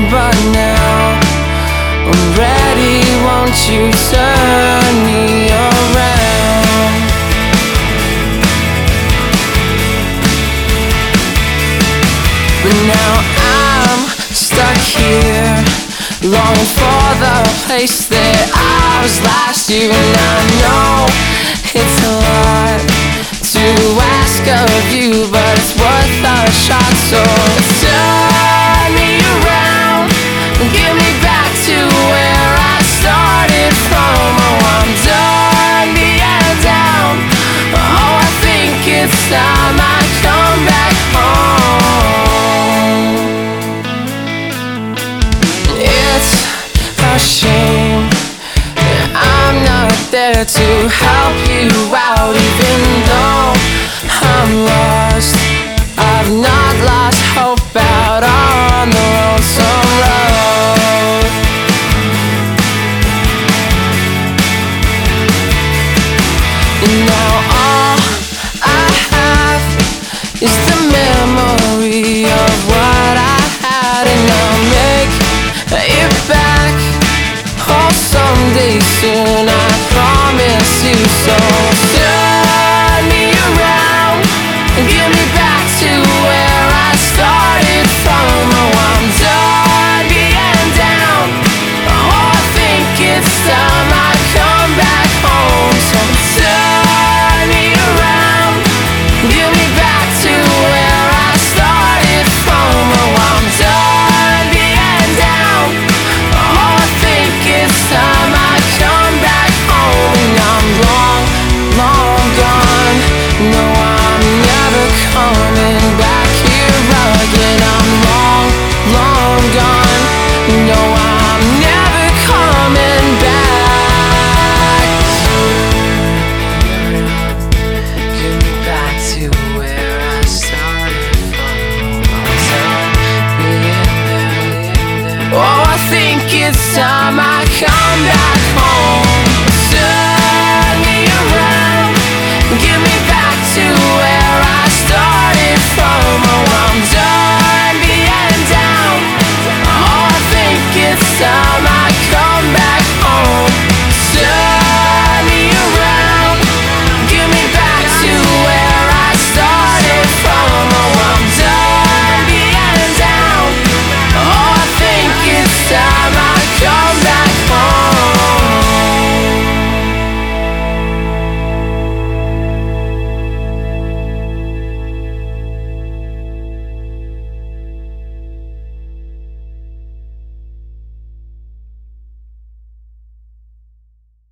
but now I'm ready. Won't you turn me around? But now I'm stuck here, longing for the place that I was last year. And I know it's a lot to ask of you, but it's worth a shot. So turn me around and get me back to where I started from. Oh, I'm done being down. Oh, I think it's time I come back home. It's a shame that I'm not there to help you out. Even though I'm lost, I've not lost